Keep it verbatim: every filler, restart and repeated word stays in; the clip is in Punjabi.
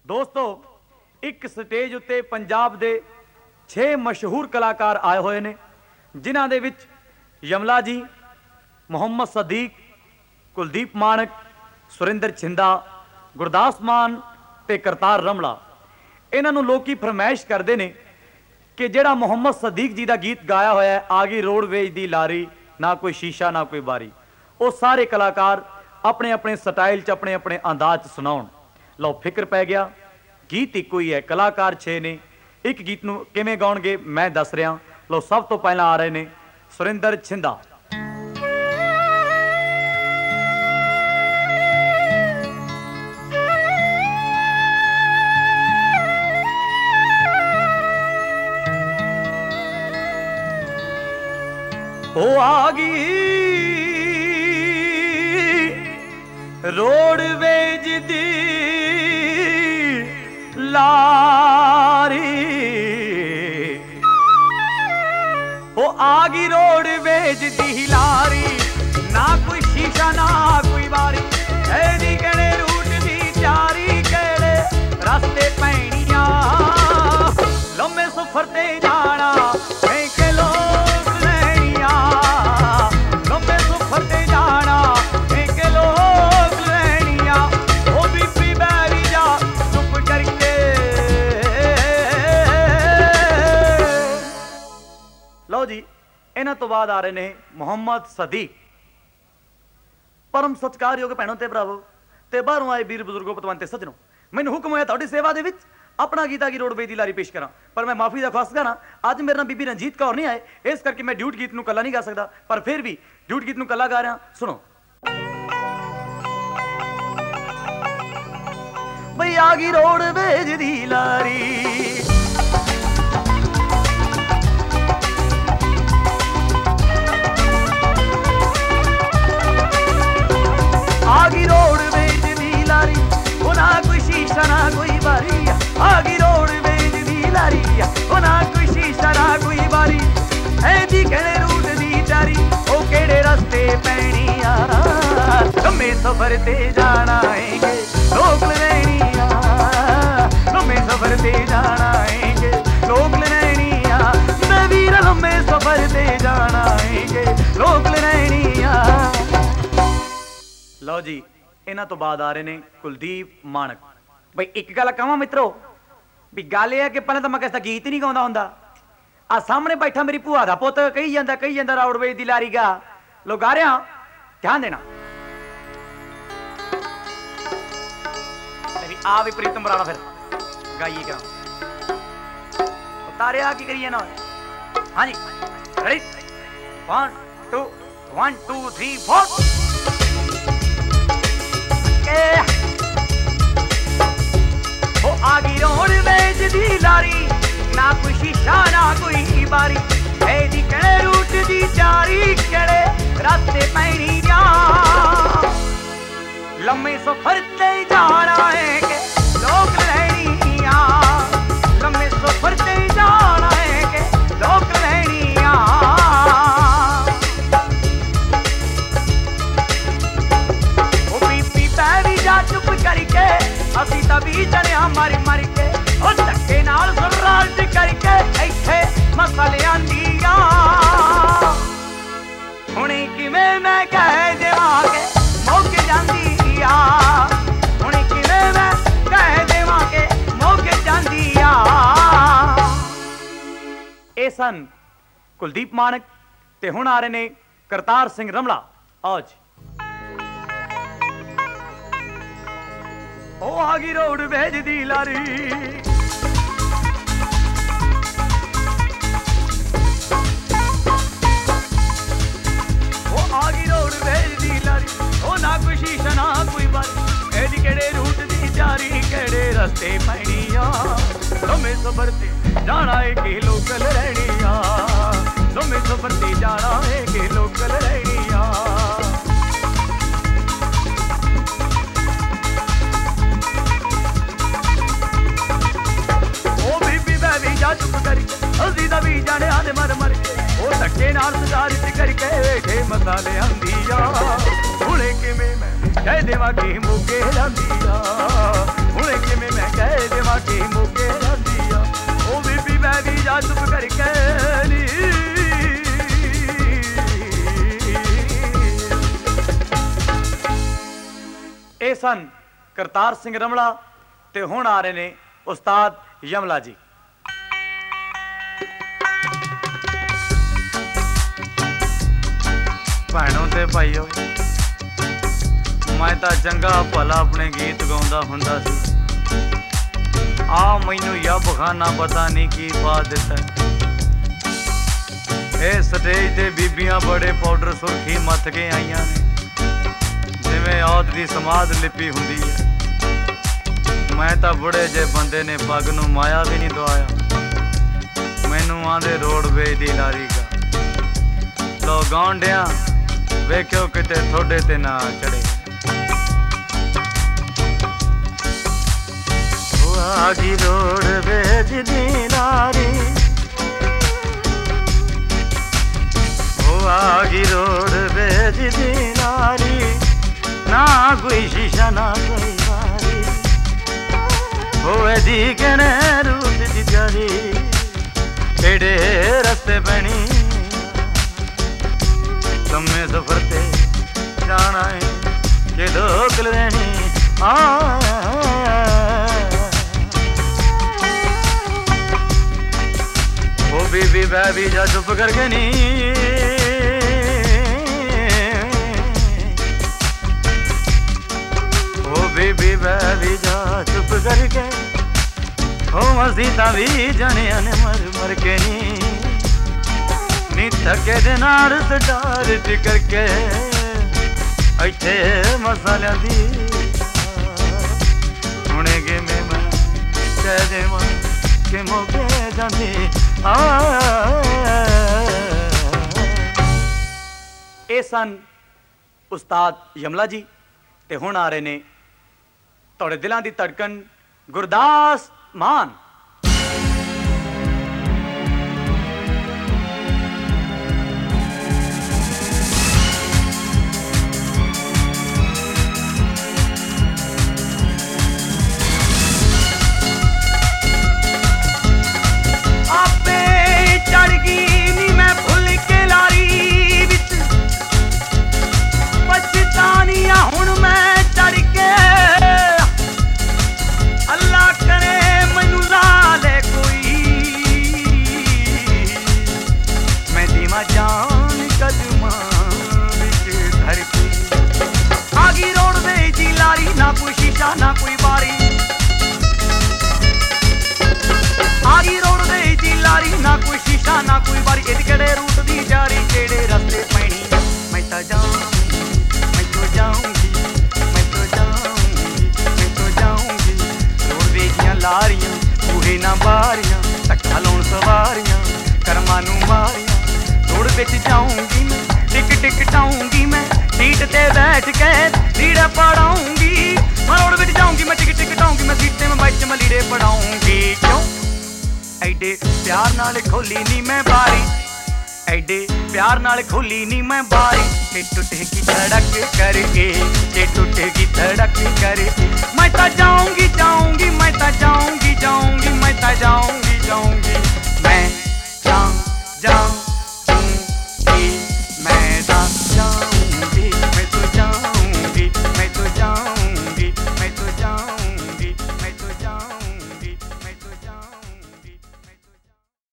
ਦੋਸਤੋ ਇੱਕ ਸਟੇਜ ਉੱਤੇ ਪੰਜਾਬ ਦੇ ਛੇ ਮਸ਼ਹੂਰ ਕਲਾਕਾਰ ਆਏ ਹੋਏ ਨੇ, ਜਿਨ੍ਹਾਂ ਦੇ ਵਿੱਚ ਯਮਲਾ ਜੀ, ਮੁਹੰਮਦ ਸਦੀਕ, ਕੁਲਦੀਪ ਮਾਣਕ, ਸੁਰਿੰਦਰ ਛਿੰਦਾ, ਗੁਰਦਾਸ ਮਾਨ ਤੇ ਕਰਤਾਰ ਰਮਲਾ। ਇਹਨਾਂ ਨੂੰ ਲੋਕੀ ਫਰਮਾਇਸ਼ ਕਰਦੇ ਨੇ ਕਿ ਜਿਹੜਾ ਮੁਹੰਮਦ ਸਦੀਕ ਜੀ ਦਾ ਗੀਤ ਗਾਇਆ ਹੋਇਆ ਹੈ, ਆ ਗਈ ਰੋਡਵੇਜ ਦੀ ਲਾਰੀ, ਨਾ ਕੋਈ ਸ਼ੀਸ਼ਾ ਨਾ ਕੋਈ ਬਾਰੀ, ਉਹ ਸਾਰੇ ਕਲਾਕਾਰ ਆਪਣੇ ਆਪਣੇ ਸਟਾਈਲ 'ਚ ਆਪਣੇ ਆਪਣੇ ਅੰਦਾਜ਼ 'ਚ ਸੁਣਾਉਣ। ਲਓ ਫਿਕਰ ਪੈ ਗਿਆ, ਗੀਤ ਇੱਕੋ ਹੀ ਹੈ, ਕਲਾਕਾਰ ਛੇ ਨੇ, ਇੱਕ ਗੀਤ ਨੂੰ ਕਿਵੇਂ ਗਾਉਣਗੇ ਮੈਂ ਦੱਸ ਰਿਹਾ। ਲਓ ਸਭ ਤੋਂ ਪਹਿਲਾਂ ਆ ਰਹੇ ਨੇ ਸੁਰਿੰਦਰ ਛਿੰਦਾ। ਉਹ ਆ ਗਈ ਰੋਡਵੇਜ ਦੀ ਲਾਰੀ, ਉਹ ਆ ਗਈ ਰੋਡਵੇਜ ਦੀ ਲਾਰੀ, ਨਾ ਕੋਈ ਸ਼ੀਸ਼ਾ ਨਾ ਕੋਈ ਬਾਰੀ, ਇਹਦੀ ਕਿਹੜੇ ਰੂਟ ਦੀ ਤਿਆਰੀ, ਕਿਹੜੇ ਰਸਤੇ ਪੈਣੀਆਂ, ਲੰਮੇ ਸਫ਼ਰ ਤੇ ਜਾਣਾ ਕਿ ਲੋਕ ਲੈਣੀਆਂ, ਲੰਮੇ ਸਫ਼ਰ ਤੇ ਜਾਣਾ ਕਿ ਲੋਕ ਲੈਣੀਆਂ, ਉਹ ਬੀਬੀ ਬੈਰੀ ਜਾ ਚੁੱਪ ਕਰਕੇ। ਲਓ ਜੀ, ਇਹਨਾਂ ਤੋਂ ਬਾਅਦ ਆ ਰਹੇ ਨੇ ਮੁਹੰਮਦ ਸਦੀਕ। ਪਰਮ ਸਤਿਕਾਰਯੋਗ ਭੈਣੋ ਤੇ ਭਰਾਵੋ ਤੇ ਬਾਹਰੋਂ ਆਏ ਵੀਰ ਬਜ਼ੁਰਗੋ ਪਤਵੰਤੇ ਸੱਜਣੋ, ਮੈਨੂੰ ਹੁਕਮ ਹੋਇਆ ਤੁਹਾਡੀ ਸੇਵਾ ਦੇ ਵਿੱਚ ਆਪਣਾ ਗੀਤ ਆ ਗਈ ਰੋਡਵੇਜ ਦੀ ਲਾਰੀ ਪੇਸ਼ ਕਰਾਂ, ਪਰ ਮੈਂ ਮਾਫੀ ਦਾ ਖਾਸਗਾਰ ਹਾਂ, ਅੱਜ ਮੇਰੇ ਨਾਲ ਬੀਬੀ ਰਣਜੀਤ ਕੌਰ ਨਹੀਂ ਆਏ, ਇਸ ਕਰਕੇ ਮੈਂ ਡਿਊਟ ਗੀਤ ਨੂੰ ਕੱਲਾ ਨਹੀਂ ਗਾ ਸਕਦਾ, ਪਰ ਫਿਰ ਵੀ ਡਿਊਟ ਗੀਤ ਨੂੰ ਕੱਲਾ ਗਾ ਰਿਹਾ। ਸੁਣੋ ਬਈ ਆ ਗਈ ਰੋਡਵੇਜ ਦੀ ਲਾਰੀ, ਆ ਗਈ ਰੋਡਵੇਜ ਦੀ ਲਾਰੀ, ਉਹ ਨਾ ਕੋਈ ਸ਼ੀਸ਼ਾ ਨਾ ਕੋਈ ਬਾਰੀ, ਆ ਗਈ ਰੋਡਵੇਜ ਦੀ ਲਾਰੀ, ਉਹ ਨਾ ਕੋਈ ਸ਼ੀਸ਼ਾ ਨਾ ਕੋਈ ਬਾਰੀ, ਇਹਦੀ ਕਿਹੜੇ ਰੂਟ ਦੀ ਤਿਆਰੀ, ਉਹ ਕਿਹੜੇ ਰਸਤੇ ਪੈਣੀ ਆ, ਲੰਮੇ ਸਫ਼ਰ ਤੇ ਜਾਣਾ ਹੈਗੇ ਲੋਕ ਲੈਣੀਆਂ, ਲੰਮੇ ਸਫ਼ਰ ਤੇ ਜਾਣਾ ਹੈਗੇ ਲੋਕ ਲੈਣੀਆਂ, ਮੈਂ ਵੀਰ ਲੰਮੇ ਸਫ਼ਰ ਤੇ ਜਾਣਾ ਹੈਗੇ ਲੋਕ ਲੈਣੀਆਂ। ਲਓ ਜੀ, ਇਹਨਾਂ ਤੋਂ ਬਾਅਦ ਆ ਰਹੇ ਨੇ ਕੁਲਦੀਪ ਮਾਣਕ। ਬਈ ਇੱਕ ਗੱਲ ਕਹਾਂ ਮਿੱਤਰੋ, ਵੀ ਗੱਲ ਇਹ ਹੈ ਕਿ ਪਹਿਲਾਂ ਤਾਂ ਮੈਂ ਕਿਸੇ ਦਾ ਗੀਤ ਹੀ ਨਹੀਂ ਗਾਉਂਦਾ ਹੁੰਦਾ, ਆ ਸਾਹਮਣੇ ਬੈਠਾ ਮੇਰੀ ਭੂਆ ਦਾ ਪੁੱਤ ਕਹੀ ਜਾਂਦਾ ਕਹੀ ਜਾਂਦਾ ਰੋਡਵੇਜ ਦੀ ਲਾਰੀ ਗਾ, ਲੋ ਗਾ ਰਿਹਾ, ਧਿਆਨ ਦੇਣਾ। ਆ ਵੀ ਪ੍ਰੀਤਮ ਬਰਾੜਾ ਫਿਰ ਗਾਈਏ ਕਰਾਂ, ਤਾਰਿਆ ਕੀ ਕਰੀਏ ਨਾ। ਹਾਂਜੀ ready, one two one two three four. ਉਹ ਆ ਗਈ ਰੋਡਵੇਜ ਦੀ ਲਾਰੀ, ਨਾ ਕੋਈ ਸ਼ੀਸ਼ਾ ਨਾ ਕੋਈ ਬਾਰੀ, ਇਹਦੀ ਕਿਹੜੇ ਰੂਟ ਦੀ ਤਿਆਰੀ, ਕਿਹੜੇ ਰਸਤੇ ਪੈਣੀਆਂ, ਲੰਮੇ ਸਫ਼ਰ ਤੇ ਜਾਣਾ ਹੈ ਕਿ ਲੋਕ ਲੈਣੀਆਂ, ਲੰਮੇ ਸਫ਼ਰ ਤੇ ਜਾਣਾ ਹੈ ਕਿ ਲੋਕ ਲੈਣੀਆਂ, ਉਹ ਬੀਬੀ ਪੈਰੀ ਜਾ ਚੁੱਪ ਕਰਕੇ, ਅਸੀਂ ਤਾਂ ਵੀ ਜਣਿਆ ਮਰ ਮਰ ਕੇ, ਉਹ ਧੱਕੇ ਨਾਲ ਸੁਰਾਜ ਕਰਕੇ ਇੱਥੇ ਮਸਲਿਆਂ ਦੀਆਂ, ਹੁਣੇ ਕਿਵੇਂ ਮੈਂ ਕਹਿ ਦੇਵਾਂ ਕਿ ਮੁੱਕ ਜਾਂਦੀ ਆ, ਹੁਣੇ ਕਿਵੇਂ ਮੈਂ ਕਹਿ ਦੇਵਾਂ ਕਿ ਮੁੱਕ ਜਾਂਦੀ ਆ। ਇਹ ਸਨ ਕੁਲਦੀਪ ਮਾਣਕ ਤੇ ਹੁਣ ਆ ਰਹੇ ਨੇ ਕਰਤਾਰ ਸਿੰਘ ਰਮਲਾ। ਆਓ ਜੀ। ਉਹ ਆ ਗਈ ਰੋਡਵੇਜ ਦੀ ਲਾਰੀ, ਉਹ ਆ ਗਈ ਰੋਡਵੇਜ ਦੀ ਲਾਰੀ, ਉਹ ਨਾ ਕੋਈ ਸ਼ੀਸ਼ਾ ਨਾ ਕੋਈ ਬਾਰੀ, ਇਹਦੀ ਕਿਹੜੇ ਰੂਟ ਦੀ ਤਿਆਰੀ, ਕਿਹੜੇ ਰਸਤੇ ਪੈਣੀਆਂ, ਲੰਮੇ ਸਫ਼ਰ ਤੇ ਜਾਣਾ ਏ ਕਿ ਲੋਕਲ ਰਹਿਣੀਆਂ, ਲੰਮੇ ਸਫ਼ਰ ਤੇ ਜਾਣਾ ਏ ਕਿ ਲੋਕਲ ਰਹਿਣੀਆਂ, ਚੁੱਪ ਕਰਕੇ ਅਸੀਂ ਤਾਂ ਵੀ ਜਾਣਿਆ ਦੇ ਮਰ ਮਰ ਕੇ, ਉਹ ਧੱਕੇ ਨਾਲ ਸੁਧਾਰਿਤ ਕਰਕੇ ਵੇਖੇ ਮਸਾਲਿਆਂ ਦੀਆਂ, ਹੁਣੇ ਕਿਵੇਂ ਮੈਂ ਕਹਿ ਦੇਵਾਂ ਕਿ ਮੁੱਕੇ ਜਾਂਦੀ ਆ, ਹੁਣੇ ਕਿਵੇਂ ਮੈਂ ਕਹਿ ਸਨ ਕਰਤਾਰ ਸਿੰਘ ਰਮਲਾ ਤੇ ਹੁਣ ਆ ਰਹੇ ਨੇ ਉਸਤਾਦ ਯਮਲਾ ਜੀ। ਭੈਣੋ ਤੇ ਭਾਈਓ, ਮੈਂ ਤਾਂ ਚੰਗਾ ਭਲਾ ਆਪਣੇ ਗੀਤ ਗਾਉਂਦਾ ਹੁੰਦਾ ਸੀ, ਆ ਮੈਨੂੰ ਯਬ ਖਾਨਾ ਪਤਾ ਨਹੀਂ ਕੀ ਪਾ ਦਿੱਤਾ। ਇਹ ਸਟੇਜ ਤੇ ਬੀਬੀਆਂ ਬੜੇ ਪਾਊਡਰ ਸੁਰਖੀ ਮੱਥ ਕੇ ਆਈਆਂ ਨੇ, ਜਿਵੇਂ ਔਤ ਦੀ ਸਮਾਧ ਲਿਪੀ ਹੁੰਦੀ ਹੈ। ਮੈਂ ਤਾਂ ਬੁੜੇ ਜੇ ਬੰਦੇ ਨੇ ਪੱਗ ਨੂੰ ਮਾਇਆ ਵੀ ਨਹੀਂ ਦਵਾਇਆ। ਮੈਨੂੰ ਆਂਦੇ ਰੋਡਵੇਜ ਦੀ ਲਾਰੀ ਗਾ ਲੋ ਗਾਉਂਡਿਆਂ, ਵੇਖਿਓ ਕਿਤੇ ਥੋੜੇ ਤੇ ਨਾ ਚੜੇ। ਆ ਗਈ ਰੋਡਵੇਜ ਦੀ ਲਾਰੀ, ਉਹ ਆ ਗਈ ਰੋਡਵੇਜ ਦੀ ਲਾਰੀ, ਨਾ ਕੋਈ ਸ਼ੀਸ਼ਾ ਨਾ ਕੋਈ ਵਾਰੀ, ਹੋਏ ਦੀ ਕਨੇ ਰੂਟ ਦੀ ਜਾਰੀ, ਕਿਹੜੇ ਰਸਤੇ ਬਣੀ ਲੰਮੇ ਸਫ਼ਰ ਤੇ ਜਾਣਾ ਹੈ ਕਿ ਲੋਕ ਲੈਣੀ ਆ। ਉਹ ਬੀਬੀ ਬੈਬੀ ਜਾ ਚੁੱਪ ਕਰਕੇ ਨੀ, ਉਹ ਬੀਬੀ ਬੈਬੀ ਜਾ ਚੁੱਪ ਕਰਕੇ, ਉਹ ਅਸੀਂ ਤਾਂ ਵੀ ਜਾਣਿਆ ਨੇ ਮਰ ਮਰ ਕੇ ਨੀ, ਨੀ ਥੱਕੇ ਦੇ ਨਾਲ ਸਟਾਰ ਕਰਕੇ ਇੱਥੇ ਮਸਾਲਿਆਂ ਦੀ ਹੁਣੇ ਕਿ ਮੈਂ ਕਹਿ ਦੇਵਾਂ ਕਿ ਮੋਗੇ ਜਾਂਦੀ ਆ। ਇਹ ਸਨ ਉਸਤਾਦ ਯਮਲਾ ਜੀ ਤੇ ਹੁਣ ਆ ਰਹੇ ਨੇ ਤੁਹਾਡੇ ਦਿਲਾਂ ਦੀ ਧੜਕਨ ਗੁਰਦਾਸ ਮਾਨ। ना कोई शीशा ना कोई बारी, आगी रोडवेज दी लारी, ना कोई शीशा ना कोई बारी, इद केड़े रूट दी जारी, केड़े रस्ते पैनी। मैं तो जाऊंगी, मैं तो जाऊंगी, मैं तो जाऊंगी, मैं तो जाऊंगी, रोडवेज दियां लारियां बूहे ना बारियां, धक्का लाउण सवारियां करमां नूं मारियां। रोड विच जाऊंगी मैं, टिक टिक टाऊंगी मैं, सीट ते बैठ के लीड़े पढ़ाऊंगी। मैं रोड विच जाऊंगी मैं, टिक टिक टाऊंगी मैं, सीट ते मैं बैठ के मैं लीड़े पढ़ाऊंगी। क्यों ऐडे प्यार नाल खोली नी मैं बारी, ऐडे प्यार नाल खोली नी मैं बारी, के टूटेगी धड़क करके, के टूटेगी धड़क करके। मैं तो जाऊंगी जाऊंगी, मैं तो